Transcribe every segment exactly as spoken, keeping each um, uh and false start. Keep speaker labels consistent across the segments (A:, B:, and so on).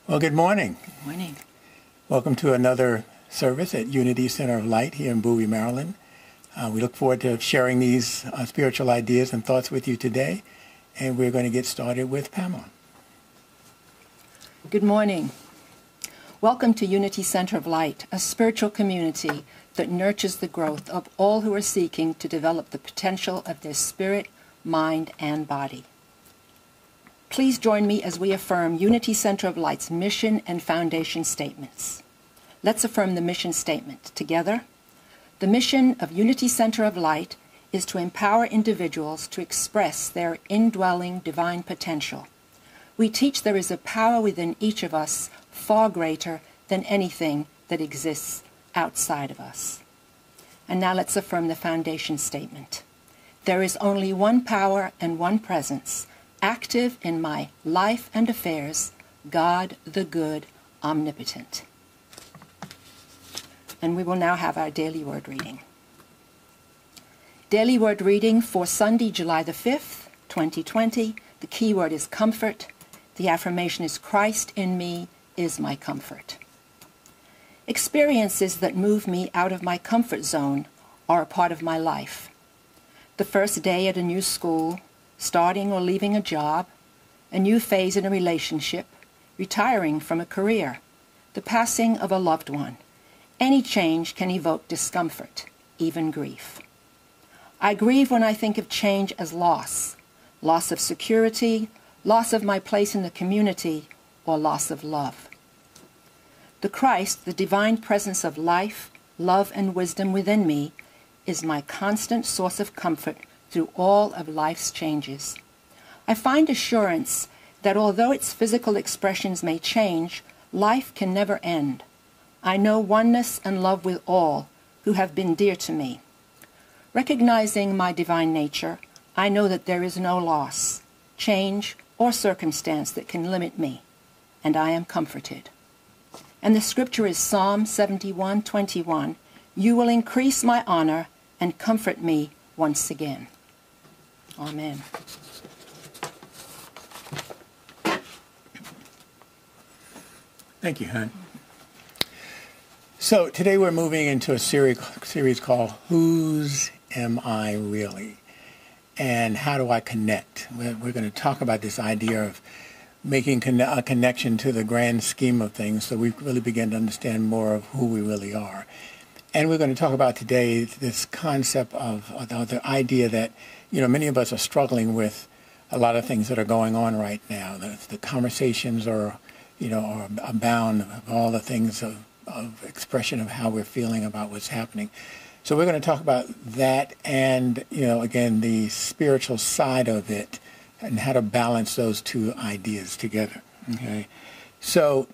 A: Well, good morning.
B: Good morning.
A: Welcome to another service at Unity Center of Light here in Bowie, Maryland. Uh, we look forward to sharing these uh, spiritual ideas and thoughts with you today, and we're going to get started with Pamela.
B: Good morning. Welcome to Unity Center of Light, a spiritual community that nurtures the growth of all who are seeking to develop the potential of their spirit, mind, and body. Please join me as we affirm Unity Center of Light's mission and foundation statements. Let's affirm the mission statement together. The mission of Unity Center of Light is to empower individuals to express their indwelling divine potential. We teach there is a power within each of us far greater than anything that exists outside of us. And now let's affirm the foundation statement. There is only one power and one presence, active in my life and affairs, God the good, omnipotent. And we will now have our daily word reading. Daily word reading for Sunday, July the fifth, twenty twenty. The key word is comfort. The affirmation is Christ in me is my comfort. Experiences that move me out of my comfort zone are a part of my life. The first day at a new school, starting or leaving a job, a new phase in a relationship, retiring from a career, the passing of a loved one. Any change can evoke discomfort, even grief. I grieve when I think of change as loss, loss of security, loss of my place in the community, or loss of love. The Christ, the divine presence of life, love, and wisdom within me, is my constant source of comfort through all of life's changes. I find assurance that although its physical expressions may change, life can never end. I know oneness and love with all who have been dear to me. Recognizing my divine nature, I know that there is no loss, change, or circumstance that can limit me, and I am comforted. And the scripture is Psalm seventy-one twenty-one, "You will increase my honor and comfort me once again." Amen.
A: Thank you, hon. So today we're moving into a series, series called Whose Am I Really? And how do I connect? We're, we're going to talk about this idea of making conne- a connection to the grand scheme of things so we really begin to understand more of who we really are. And we're going to talk about today this concept of, of the, the idea that, you know, many of us are struggling with a lot of things that are going on right now. The, the conversations are, you know, are abound of all the things of, of expression of how we're feeling about what's happening. So we're going to talk about that and, you know, again, the spiritual side of it and how to balance those two ideas together. Okay. So,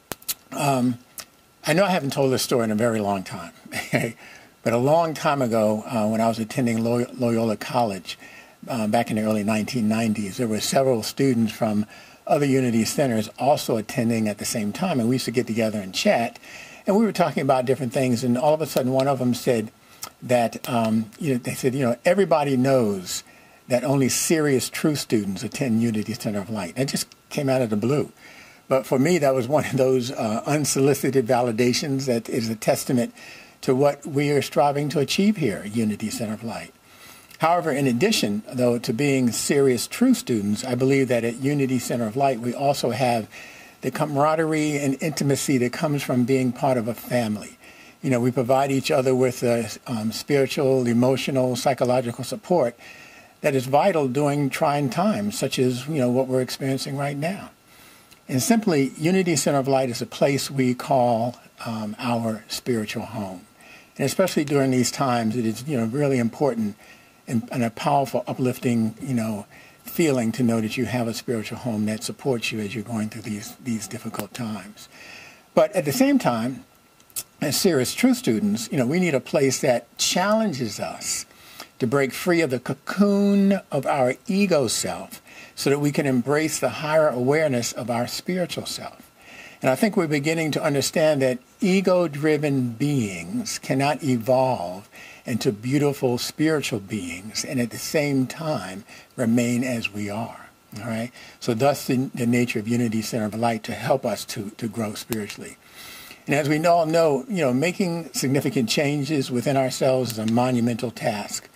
A: um, I know I haven't told this story in a very long time, but a long time ago, uh, when I was attending Loyola College uh, back in the early nineteen nineties, there were several students from other Unity centers also attending at the same time, and we used to get together and chat, and we were talking about different things, and all of a sudden one of them said that, um, you know, they said, you know, everybody knows that only serious, true students attend Unity Center of Light. That just came out of the blue. But for me, that was one of those uh, unsolicited validations that is a testament to what we are striving to achieve here at Unity Center of Light. However, in addition, though, to being serious, true students, I believe that at Unity Center of Light, we also have the camaraderie and intimacy that comes from being part of a family. You know, we provide each other with uh, um, spiritual, emotional, psychological support that is vital during trying times, such as, you know, what we're experiencing right now. And simply, Unity Center of Light is a place we call um, our spiritual home. And especially during these times, it is, you know, really important and, and a powerful, uplifting, you know, feeling to know that you have a spiritual home that supports you as you're going through these, these difficult times. But at the same time, as serious, true students, you know, we need a place that challenges us to break free of the cocoon of our ego self so that we can embrace the higher awareness of our spiritual self. And I think we're beginning to understand that ego-driven beings cannot evolve into beautiful spiritual beings and at the same time remain as we are. All right. So thus the, the nature of Unity Center of Light to help us to, to grow spiritually. And as we all know, you know, making significant changes within ourselves is a monumental task.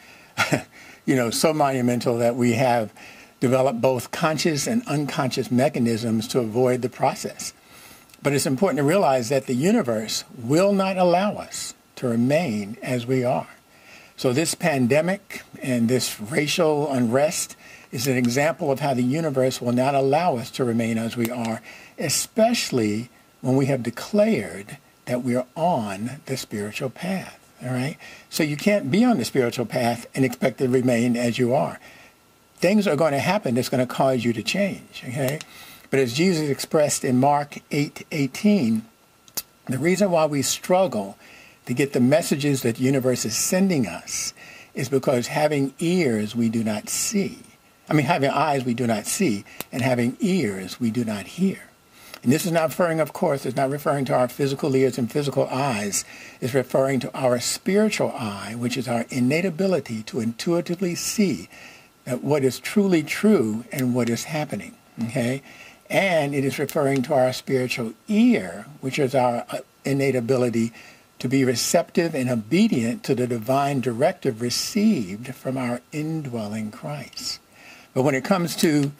A: You know, so monumental that we have developed both conscious and unconscious mechanisms to avoid the process. But it's important to realize that the universe will not allow us to remain as we are. So this pandemic and this racial unrest is an example of how the universe will not allow us to remain as we are, especially when we have declared that we are on the spiritual path. All right? So you can't be on the spiritual path and expect to remain as you are. Things are going to happen that's going to cause you to change, okay? But as Jesus expressed in Mark eight eighteen, the reason why we struggle to get the messages that the universe is sending us is because having ears we do not see. I mean, having eyes we do not see, and having ears we do not hear. And this is not referring, of course, it's not referring to our physical ears and physical eyes. It's referring to our spiritual eye, which is our innate ability to intuitively see what is truly true and what is happening, okay? And it is referring to our spiritual ear, which is our innate ability to be receptive and obedient to the divine directive received from our indwelling Christ. But when it comes to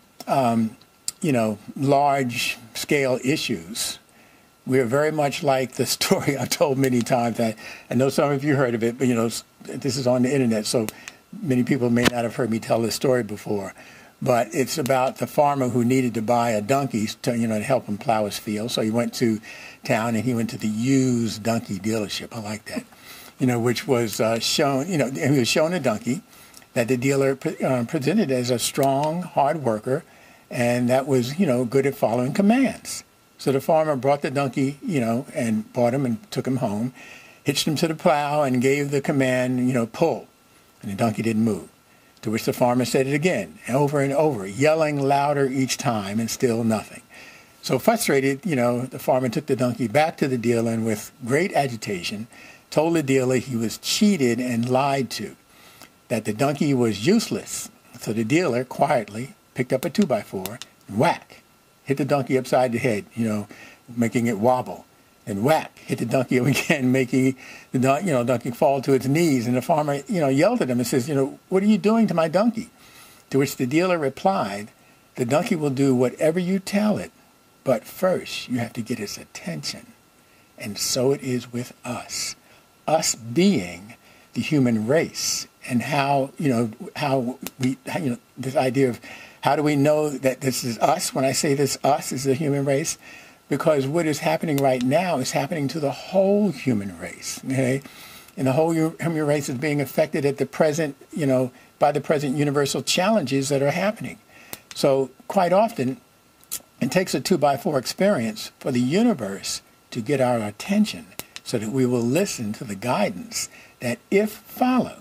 A: um, you know, large-scale issues, we are very much like the story I've told many times. I, I know some of you heard of it, but, you know, this is on the internet, so many people may not have heard me tell this story before. But it's about the farmer who needed to buy a donkey to, you know, to help him plow his field. So he went to town and he went to the used donkey dealership. I like that, you know, which was uh, shown, you know, he was shown a donkey that the dealer uh, presented as a strong, hard worker, and that was, you know, good at following commands. So the farmer brought the donkey, you know, and bought him and took him home, hitched him to the plow and gave the command, you know, pull. And the donkey didn't move. To which the farmer said it again, over and over, yelling louder each time, and still nothing. So frustrated, you know, the farmer took the donkey back to the dealer and with great agitation told the dealer he was cheated and lied to, that the donkey was useless. So the dealer quietly picked up a two by four, and whack, hit the donkey upside the head, you know, making it wobble. And whack, hit the donkey again, making the don- you know, donkey fall to its knees. And the farmer, you know, yelled at him and says, you know, what are you doing to my donkey? To which the dealer replied, the donkey will do whatever you tell it, but first you have to get its attention. And so it is with us, us being the human race, and how, you know, how we, how, you know, this idea of how do we know that this is us? When I say this us is the human race, because what is happening right now is happening to the whole human race, okay? And the whole human race is being affected at the present, you know, by the present universal challenges that are happening. So quite often, it takes a two by four experience for the universe to get our attention so that we will listen to the guidance that, if followed,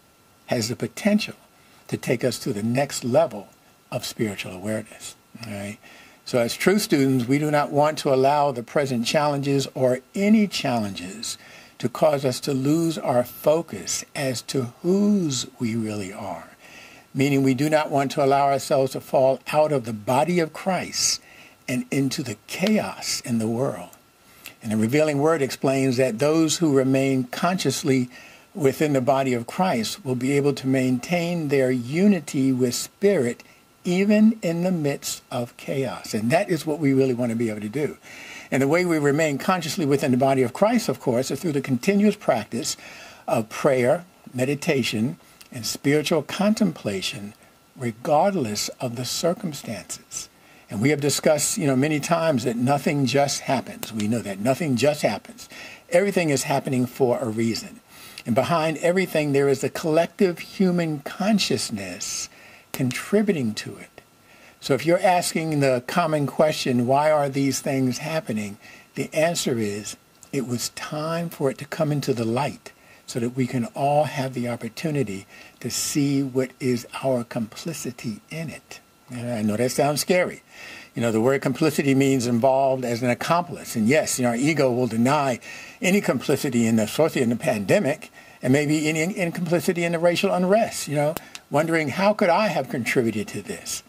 A: has the potential to take us to the next level of spiritual awareness. All right? So as true students, we do not want to allow the present challenges or any challenges to cause us to lose our focus as to whose we really are, meaning we do not want to allow ourselves to fall out of the body of Christ and into the chaos in the world. And the revealing word explains that those who remain consciously within the body of Christ will be able to maintain their unity with spirit even in the midst of chaos. And that is what we really want to be able to do. And the way we remain consciously within the body of Christ, of course, is through the continuous practice of prayer, meditation, and spiritual contemplation, regardless of the circumstances. And we have discussed, you know, many times that nothing just happens. We know that nothing just happens. Everything is happening for a reason. And behind everything, there is a collective human consciousness contributing to it. So if you're asking the common question, why are these things happening? The answer is, it was time for it to come into the light so that we can all have the opportunity to see what is our complicity in it. And I know that sounds scary. You know, the word complicity means involved as an accomplice. And yes, you know, our ego will deny any complicity in the, especially in the pandemic, and maybe any, any complicity in the racial unrest, you know, wondering how could I have contributed to this?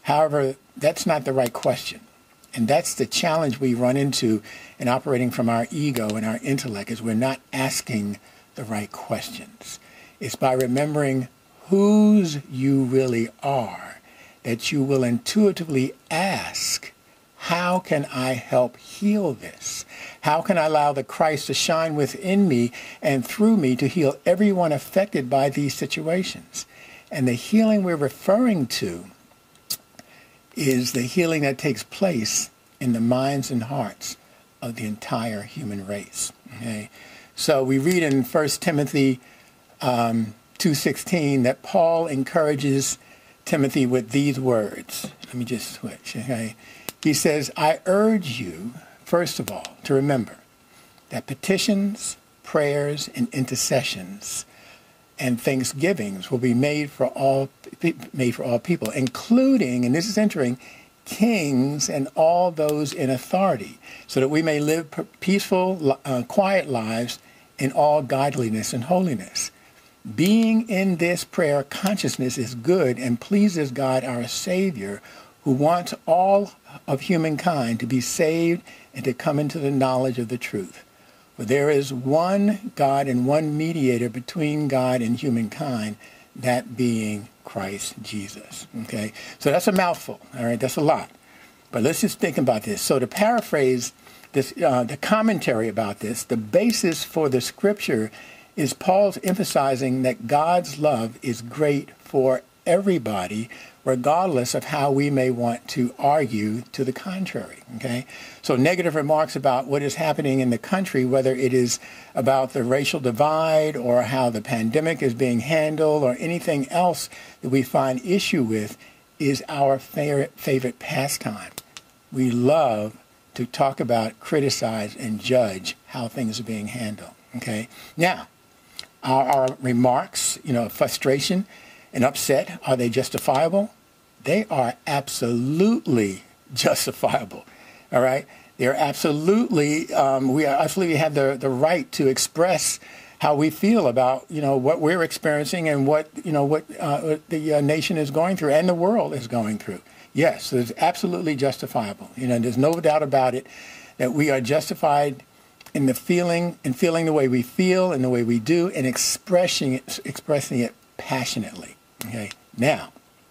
A: However, that's not the right question. And that's the challenge we run into in operating from our ego and our intellect, is we're not asking the right questions. It's by remembering whose you really are that you will intuitively ask, how can I help heal this? How can I allow the Christ to shine within me and through me to heal everyone affected by these situations? And the healing we're referring to is the healing that takes place in the minds and hearts of the entire human race. Okay? So we read in First Timothy um, two sixteen that Paul encourages Timothy with these words. Let me just switch. Okay? He says, I urge you, first of all, to remember that petitions, prayers, and intercessions and thanksgivings will be made for all made for all people, including, and this is entering, kings and all those in authority, so that we may live peaceful, uh, quiet lives in all godliness and holiness. Being in this prayer consciousness is good and pleases God our Savior, who wants all of humankind to be saved and to come into the knowledge of the truth. For there is one God and one mediator between God and humankind, that being Christ Jesus. Okay, so that's a mouthful. All right, that's a lot. But let's just think about this. So to paraphrase this, uh, the commentary about this, the basis for the scripture is Paul's emphasizing that God's love is great for everybody, regardless of how we may want to argue to the contrary. Okay, so negative remarks about what is happening in the country, whether it is about the racial divide or how the pandemic is being handled or anything else that we find issue with, is our favorite, favorite pastime. We love to talk about, criticize, and judge how things are being handled. Okay, now our, our remarks, you know, frustration and upset, are they justifiable? They are absolutely justifiable. All right? They're absolutely, um, we are absolutely have the, the right to express how we feel about, you know, what we're experiencing and what, you know, what uh, the uh, nation is going through and the world is going through. Yes, it's absolutely justifiable. You know, there's no doubt about it that we are justified in the feeling and feeling the way we feel and the way we do and expressing it, expressing it passionately. Okay. Now,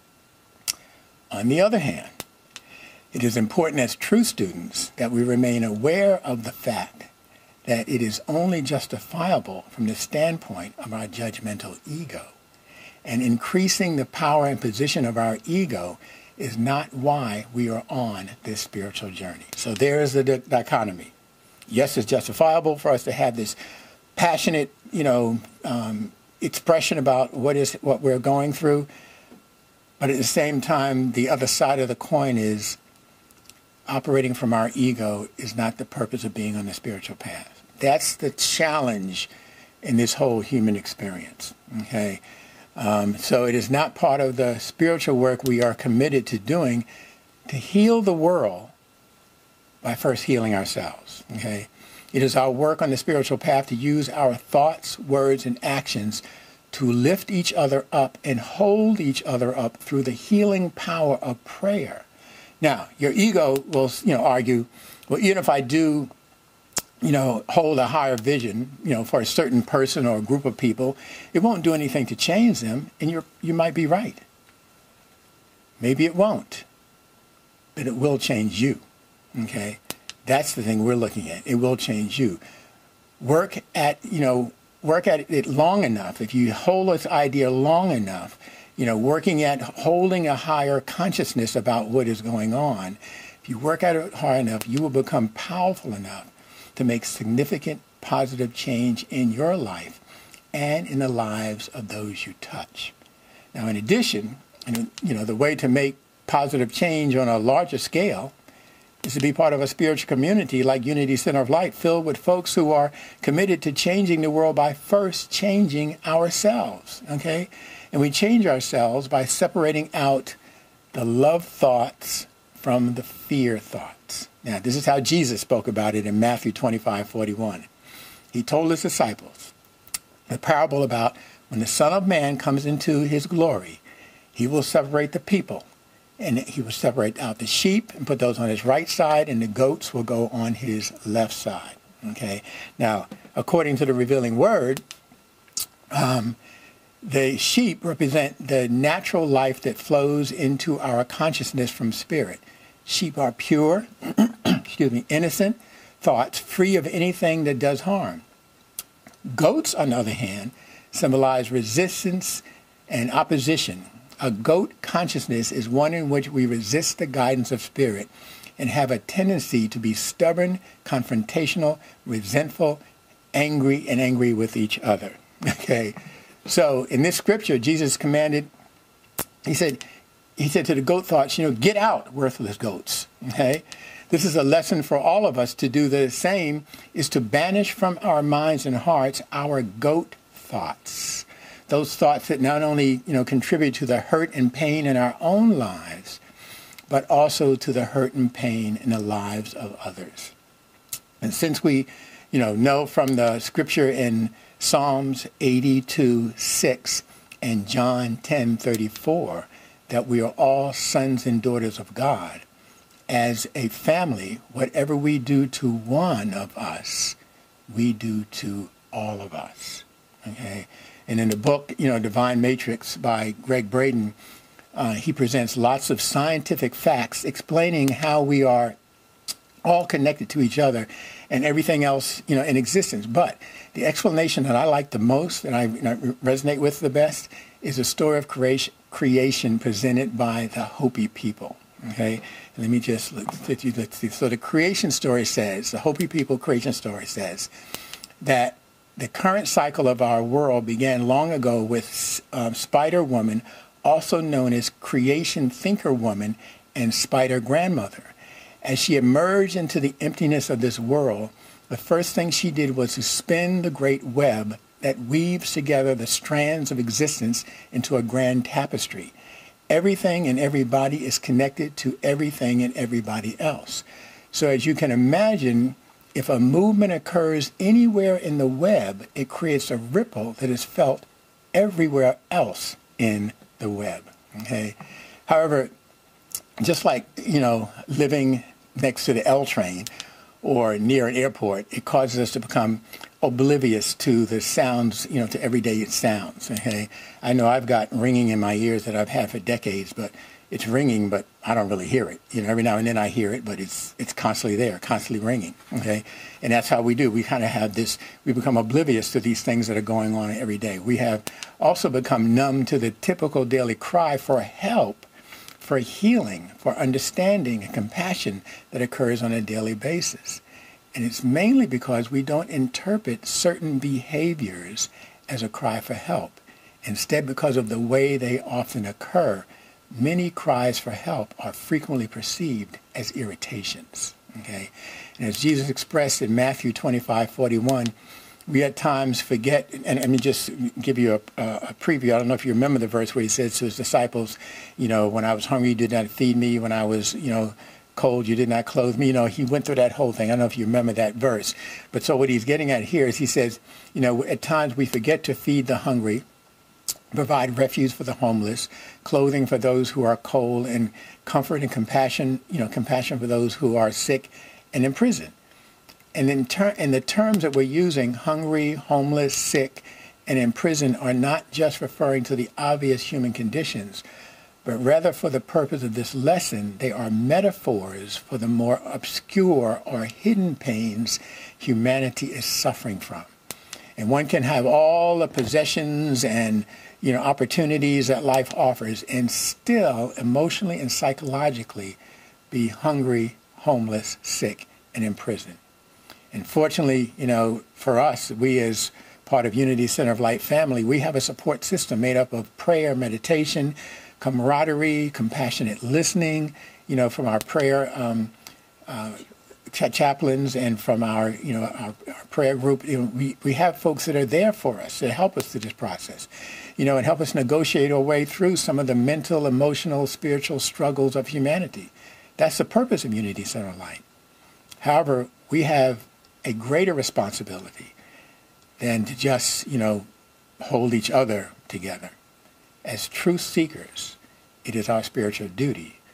A: on the other hand, it is important as true students that we remain aware of the fact that it is only justifiable from the standpoint of our judgmental ego. And increasing the power and position of our ego is not why we are on this spiritual journey. So there is the dichotomy. Yes, it's justifiable for us to have this passionate, you know, um, expression about what is what we're going through, but at the same time, the other side of the coin is operating from our ego is not the purpose of being on the spiritual path. That's the challenge in this whole human experience. Okay, um, so it is not part of the spiritual work we are committed to doing to heal the world by first healing ourselves. Okay. It is our work on the spiritual path to use our thoughts, words, and actions to lift each other up and hold each other up through the healing power of prayer. Now, your ego will, you know, argue, well, even if I do, you know, hold a higher vision, you know, for a certain person or a group of people, it won't do anything to change them, and you're, you might be right. Maybe it won't, but it will change you. Okay. That's the thing we're looking at. It will change you. Work at, you know, work at it long enough. If you hold this idea long enough, you know, working at holding a higher consciousness about what is going on, if you work at it hard enough, you will become powerful enough to make significant positive change in your life and in the lives of those you touch. Now, in addition, you know, the way to make positive change on a larger scale is to be part of a spiritual community like Unity Center of Light, filled with folks who are committed to changing the world by first changing ourselves, okay? And we change ourselves by separating out the love thoughts from the fear thoughts. Now, this is how Jesus spoke about it in Matthew twenty-five forty-one. He told his disciples the parable about when the Son of Man comes into his glory, he will separate the people And he will separate out the sheep and put those on his right side, and the goats will go on his left side. Okay. Now, according to the revealing word, um, the sheep represent the natural life that flows into our consciousness from spirit. Sheep are pure, excuse me, innocent thoughts, free of anything that does harm. Goats, on the other hand, symbolize resistance and opposition. A goat consciousness is one in which we resist the guidance of spirit and have a tendency to be stubborn, confrontational, resentful, angry, and angry with each other. Okay, so in this scripture, Jesus commanded, he said, he said to the goat thoughts, you know, get out, worthless goats. Okay, this is a lesson for all of us to do the same, is to banish from our minds and hearts our goat thoughts. Those thoughts that not only, you know, contribute to the hurt and pain in our own lives, but also to the hurt and pain in the lives of others. And since we, you know, know from the scripture in Psalms eighty-two six and John ten thirty-four that we are all sons and daughters of God, as a family, whatever we do to one of us, we do to all of us. Okay? And in the book, you know, Divine Matrix by Greg Braden, uh, he presents lots of scientific facts explaining how we are all connected to each other and everything else, you know, in existence. But the explanation that I like the most and I, you know, resonate with the best is the story of creation, creation presented by the Hopi people. Okay, let me just let you. Let's see. So the creation story says, the Hopi people creation story says that the current cycle of our world began long ago with um, Spider Woman, also known as Creation Thinker Woman and Spider Grandmother. As she emerged into the emptiness of this world, the first thing she did was to spin the great web that weaves together the strands of existence into a grand tapestry. Everything and everybody is connected to everything and everybody else. So as you can imagine, if a movement occurs anywhere in the web, it creates a ripple that is felt everywhere else in the web. Okay. However, just like, you know, living next to the L train or near an airport, it causes us to become oblivious to the sounds, you know, to everyday sounds. Okay. I know I've got ringing in my ears that I've had for decades, but it's ringing, but I don't really hear it. You know, every now and then I hear it, but it's it's constantly there, constantly ringing. Okay, and that's how we do. We kind of have this. We become oblivious to these things that are going on every day. We have also become numb to the typical daily cry for help, for healing, for understanding and compassion that occurs on a daily basis. And it's mainly because we don't interpret certain behaviors as a cry for help. Instead, because of the way they often occur, many cries for help are frequently perceived as irritations. Okay? And as Jesus expressed in Matthew twenty-five forty-one, we at times forget, and let me just give you a, a preview. I don't know if you remember the verse where he says to his disciples, you know, when I was hungry, you did not feed me. When I was, you know, cold, you did not clothe me. You know, he went through that whole thing. I don't know if you remember that verse. But so what he's getting at here is he says, you know, at times we forget to feed the hungry, provide refuge for the homeless, clothing for those who are cold, and comfort and compassion, you know, compassion for those who are sick and in prison. And in, ter- and the terms that we're using, hungry, homeless, sick, and in prison, are not just referring to the obvious human conditions, but rather for the purpose of this lesson, they are metaphors for the more obscure or hidden pains humanity is suffering from. And one can have all the possessions and, you know, opportunities that life offers and still emotionally and psychologically be hungry, homeless, sick, and in prison. And fortunately, you know, for us, we as part of Unity Center of Light family, we have a support system made up of prayer, meditation, camaraderie, compassionate listening, you know, from our prayer um, uh, ch- chaplains and from our, you know, our, our prayer group. You know, we, we have folks that are there for us to help us through this process, you know, and help us negotiate our way through some of the mental, emotional, spiritual struggles of humanity. That's the purpose of Unity Center of Light. However, we have a greater responsibility than to just, you know, hold each other together. As truth seekers, it is our spiritual duty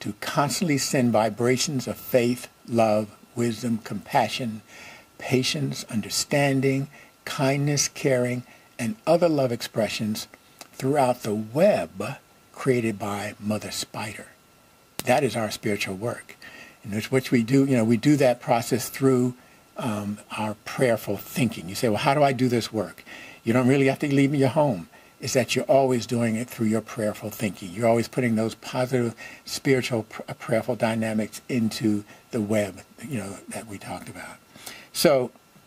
A: to constantly send vibrations of faith, love, wisdom, compassion, patience, understanding, kindness, caring, and other love expressions throughout the web created by Mother Spider. That is our spiritual work, in which, which we do, you know, we do that process through um, our prayerful thinking. You say, well, how do I do this work? You don't really have to leave your home. It's that you're always doing it through your prayerful thinking. You're always putting those positive spiritual pr- prayerful dynamics into the web, you know, that we talked about. So,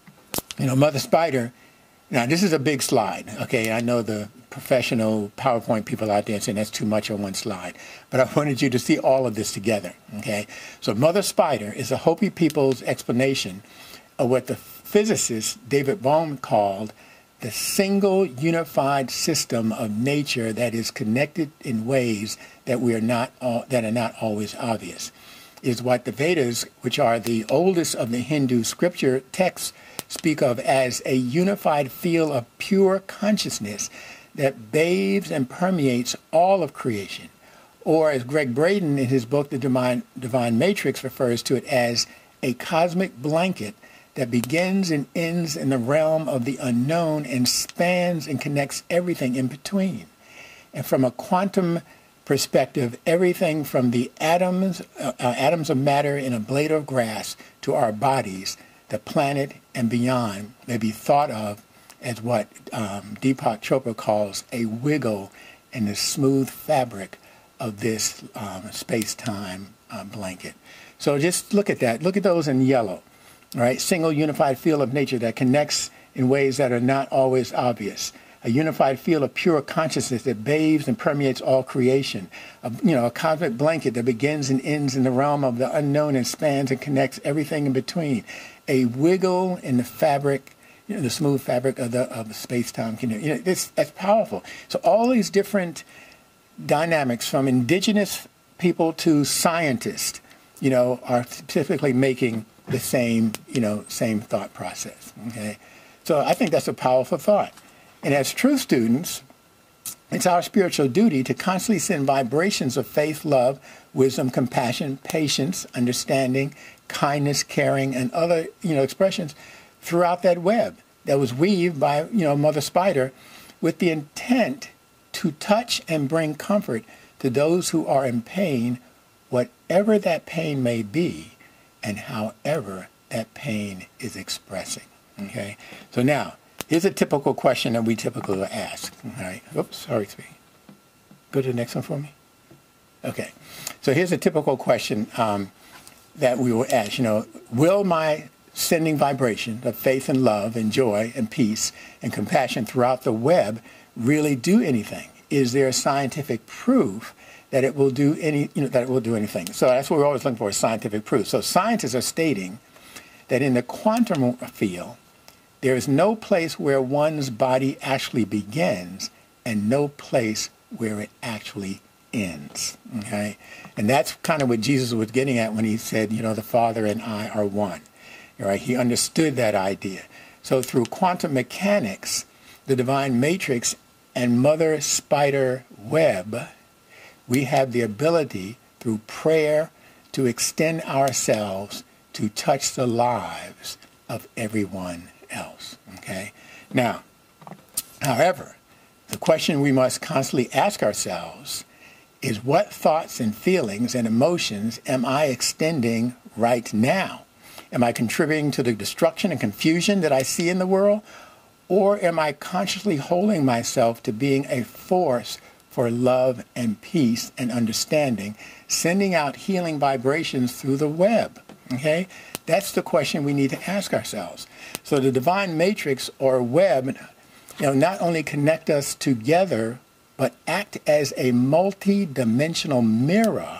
A: you know, Mother Spider, now this is a big slide, okay? I know the professional PowerPoint people out there saying that's too much on one slide, but I wanted you to see all of this together, okay? So Mother Spider is a Hopi people's explanation of what the physicist David Bohm called the single unified system of nature that is connected in ways that we are not all, that are not always obvious. Is what the Vedas, which are the oldest of the Hindu scripture texts, speak of as a unified field of pure consciousness that bathes and permeates all of creation. Or as Greg Braden in his book, The Divine, Divine Matrix, refers to it as a cosmic blanket that begins and ends in the realm of the unknown and spans and connects everything in between. And from a quantum perspective, everything from the atoms, uh, atoms of matter in a blade of grass to our bodies, the planet and beyond may be thought of as what um, Deepak Chopra calls a wiggle in the smooth fabric of this um, space-time uh, blanket. So just look at that. Look at those in yellow. Right, single unified field of nature that connects in ways that are not always obvious. A unified field of pure consciousness that bathes and permeates all creation. A, you know, a cosmic blanket that begins and ends in the realm of the unknown and spans and connects everything in between. A wiggle in the fabric, you know, the smooth fabric of the of the space-time. You know, this, that's powerful. So all these different dynamics, from indigenous people to scientists, you know, are typically making the same, you know, same thought process, okay? So I think that's a powerful thought. And as true students, it's our spiritual duty to constantly send vibrations of faith, love, wisdom, compassion, patience, understanding, kindness, caring, and other, you know, expressions throughout that web that was weaved by, you know, Mother Spider with the intent to touch and bring comfort to those who are in pain, whatever that pain may be, and however that pain is expressing, okay? So now, here's a typical question that we typically ask, all right? Oops, sorry, sweetie. Go to the next one for me. Okay, so here's a typical question um, that we will ask, you know, will my sending vibration of faith and love and joy and peace and compassion throughout the web really do anything? Is there scientific proof that it will do any, you know, that it will do anything? So that's what we're always looking for, is scientific proof. So scientists are stating that in the quantum field, there is no place where one's body actually begins and no place where it actually ends, okay? And that's kind of what Jesus was getting at when he said, you know, the Father and I are one, all right? He understood that idea. So through quantum mechanics, the divine matrix and Mother Spider web, we have the ability through prayer to extend ourselves to touch the lives of everyone else, okay? Now, however, the question we must constantly ask ourselves is, what thoughts and feelings and emotions am I extending right now? Am I contributing to the destruction and confusion that I see in the world? Or am I consciously holding myself to being a force for love and peace and understanding, sending out healing vibrations through the web, okay? That's the question we need to ask ourselves. So the divine matrix or web, you know, not only connect us together, but act as a multi-dimensional mirror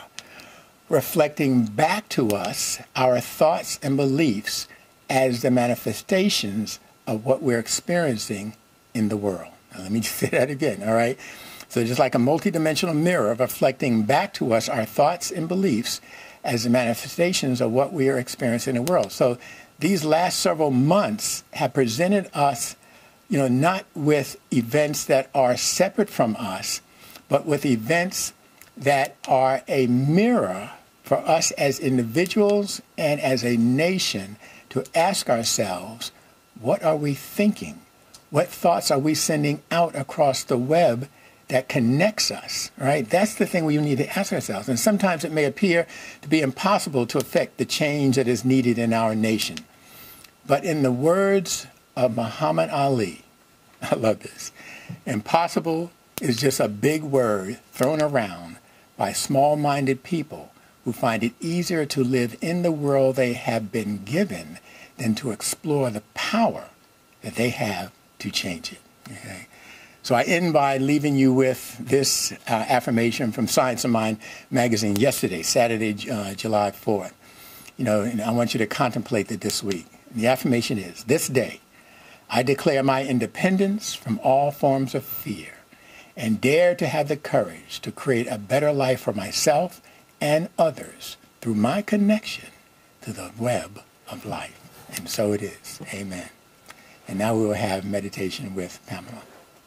A: reflecting back to us our thoughts and beliefs as the manifestations of what we're experiencing in the world. Now, let me say that again, all right? So just like a multidimensional mirror reflecting back to us our thoughts and beliefs as the manifestations of what we are experiencing in the world. So these last several months have presented us, you know, not with events that are separate from us, but with events that are a mirror for us as individuals and as a nation to ask ourselves, what are we thinking? What thoughts are we sending out across the web that connects us, right? That's the thing we need to ask ourselves. And sometimes it may appear to be impossible to affect the change that is needed in our nation. But in the words of Muhammad Ali, I love this, impossible is just a big word thrown around by small-minded people who find it easier to live in the world they have been given than to explore the power that they have to change it. Okay? So I end by leaving you with this uh, affirmation from Science of Mind magazine yesterday, Saturday, uh, July fourth. You know, and I want you to contemplate it this week. The affirmation is, this day, I declare my independence from all forms of fear and dare to have the courage to create a better life for myself and others through my connection to the web of life. And so it is. Amen. And now we will have meditation with Pamela.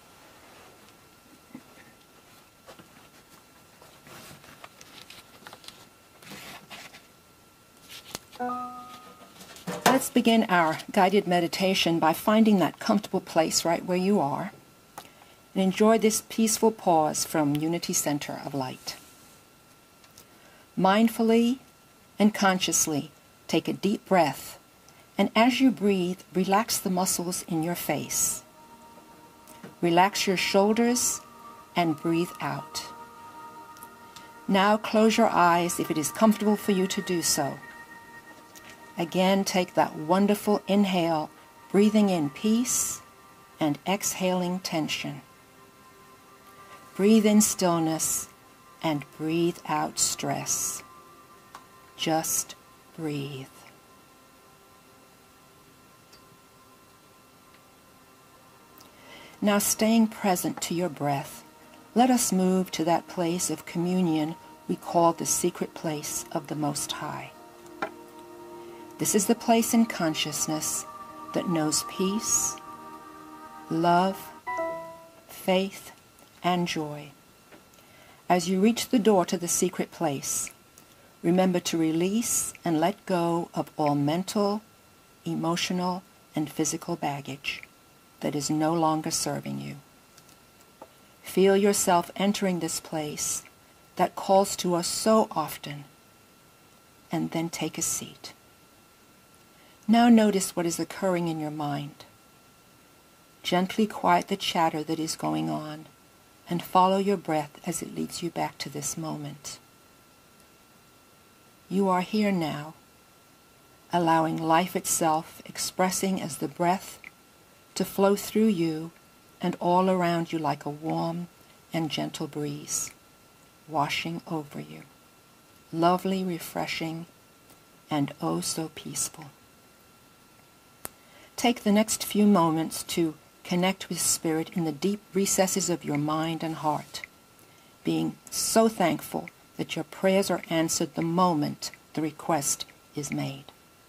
B: Let's begin our guided meditation by finding that comfortable place right where you are and enjoy this peaceful pause from Unity Center of Light. Mindfully and consciously take a deep breath, and as you breathe, relax the muscles in your face. Relax your shoulders and breathe out. Now close your eyes if it is comfortable for you to do so. Again, take that wonderful inhale, breathing in peace and exhaling tension. Breathe in stillness and breathe out stress. Just breathe. Now, staying present to your breath, let us move to that place of communion we call the secret place of the Most High. This is the place in consciousness that knows peace, love, faith, and joy. As you reach the door to the secret place, remember to release and let go of all mental, emotional, and physical baggage that is no longer serving you. Feel yourself entering this place that calls to us so often, and then take a seat. Now notice what is occurring in your mind. Gently quiet the chatter that is going on and follow your breath as it leads you back to this moment. You are here now, allowing life itself expressing as the breath to flow through you and all around you like a warm and gentle breeze, washing over you. Lovely, refreshing, and oh so peaceful. Take the next few moments to connect with Spirit in the deep recesses of your mind and heart, being so thankful that your prayers are answered the moment the request is made.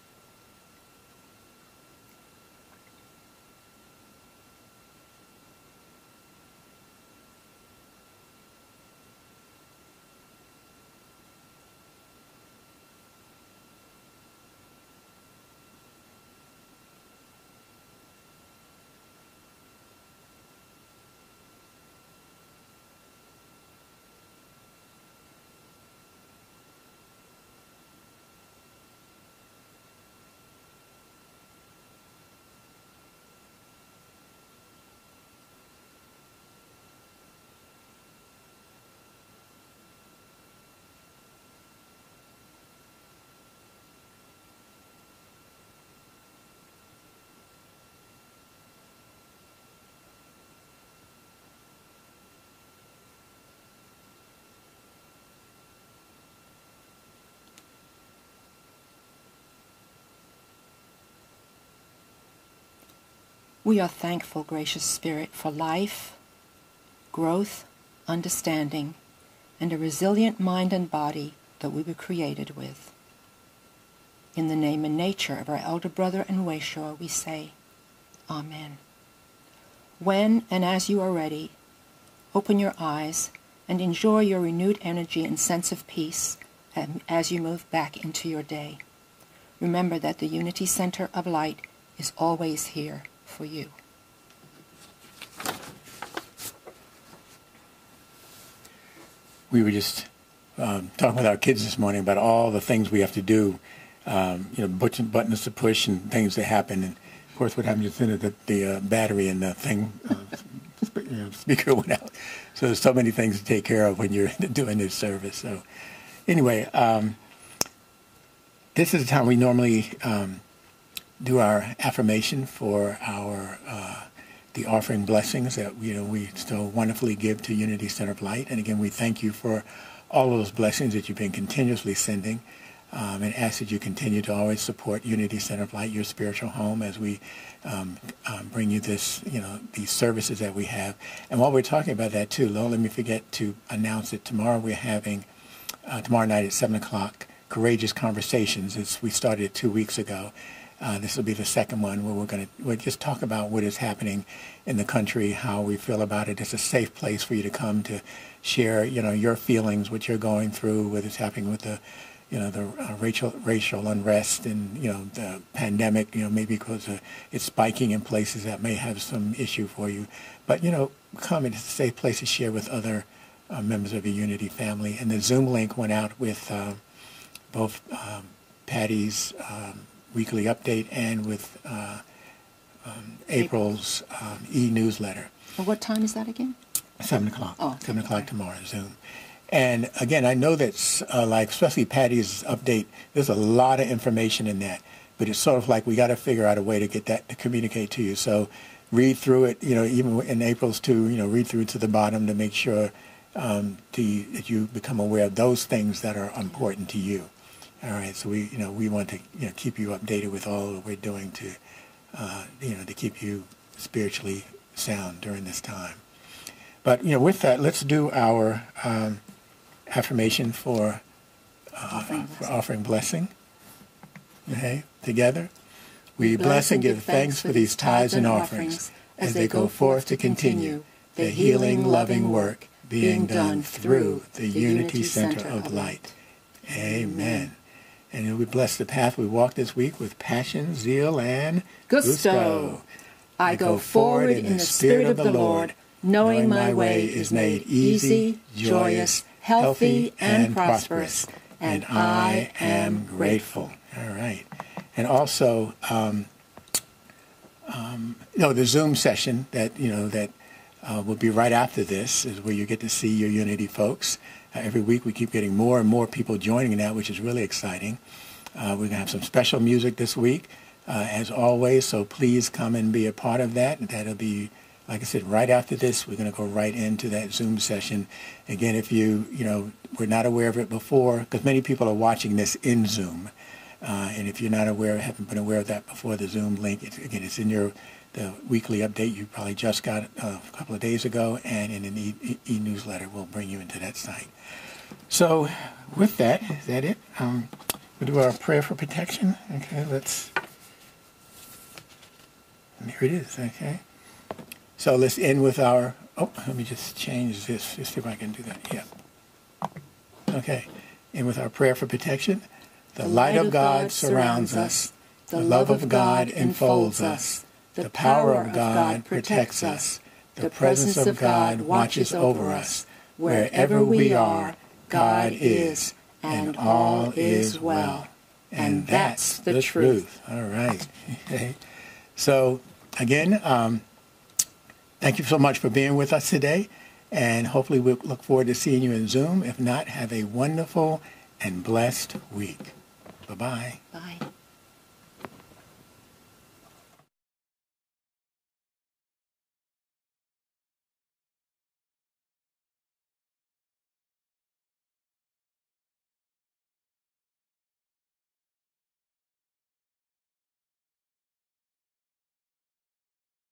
B: We are thankful, gracious Spirit, for life, growth, understanding, and a resilient mind and body that we were created with. In the name and nature of our elder brother and Wayshaw, we say, Amen. When and as you are ready, open your eyes and enjoy your renewed energy and sense of peace as you move back into your day. Remember that the Unity Center of Light is always here for you.
A: We were just um, talking with our kids this morning about all the things we have to do, um, you know, buttons to push and things that happen. And, of course, what happened just in the, the uh, battery and the thing, uh, you know, speaker went out. So there's so many things to take care of when you're doing this service. So anyway, um, this is the time we normally um, do our affirmation for our uh, the offering blessings that you know we so wonderfully give to Unity Center of Light. And again, we thank you for all of those blessings that you've been continuously sending, um, and ask that you continue to always support Unity Center of Light, your spiritual home, as we um, um, bring you this, you know, these services that we have. And while we're talking about that too, don't let me forget to announce that tomorrow we're having uh, tomorrow night at seven o'clock. Courageous Conversations. It's, we started two weeks ago. Uh, this will be the second one where we're going to we'll just talk about what is happening in the country, how we feel about it. It's a safe place for you to come to share, you know, your feelings, what you're going through, what is happening with the, you know, the uh, racial racial unrest and you know the pandemic. You know, maybe because uh, it's spiking in places that may have some issue for you. But you know, come. It's a safe place to share with other uh, members of your Unity family. And the Zoom link went out with uh, both um, Patty's Um, weekly update and with uh, um, April's um, e-newsletter.
B: And what time is that again?
A: Seven o'clock.
B: Oh,
A: Seven o'clock tomorrow, Zoom. And again, I know that, uh, like, especially Patty's update, there's a lot of information in that, but it's sort of like we got to figure out a way to get that to communicate to you. So read through it, you know, even in April's too, you know, read through to the bottom to make sure um, to, that you become aware of those things that are important to you. All right, so we, you know, we want to, you know, keep you updated with all that we're doing to, uh, you know, to keep you spiritually sound during this time. But, you know, with that, let's do our um, affirmation for, uh,
B: offering
A: for offering blessing. Okay, together. We bless,
B: bless
A: and give thanks for these tithes and offerings as they go forth to continue the healing, loving work being done through the Unity Center of Light. Amen. And we bless the path we walk this week with passion, zeal, and
B: gusto. gusto. I go forward in the Spirit of the Lord, knowing my way is made easy, joyous, healthy, and prosperous. And I am grateful.
A: All right. And also, um, um, you know, the Zoom session that, you know, that uh, will be right after this is where you get to see your Unity folks. Uh, every week we keep getting more and more people joining that, which is really exciting. Uh, we're going to have some special music this week, uh, as always, so please come and be a part of that. That'll be, like I said, right after this, we're going to go right into that Zoom session. Again, if you, you know, were not aware of it before, because many people are watching this in Zoom, uh, and if you're not aware, haven't been aware of that before, the Zoom link, it's, again, it's in your the weekly update you probably just got uh, a couple of days ago, and in an e- e-newsletter will bring you into that site. So with that, is that it? Um, we'll do our prayer for protection. Okay, let's, and here it is, okay. So let's end with our, oh, let me just change this, just see if I can do that, yeah. Okay, end with our prayer for protection. The, the light, light of God, God surrounds us, the love of God enfolds us. The power of God protects us. The presence of God watches over us. Wherever we are, God is, and all is well. And that's the truth. All right. Okay. So, again, um, thank you so much for being with us today. And hopefully we'll look forward to seeing you in Zoom. If not, have a wonderful and blessed week. Bye-bye.
B: Bye.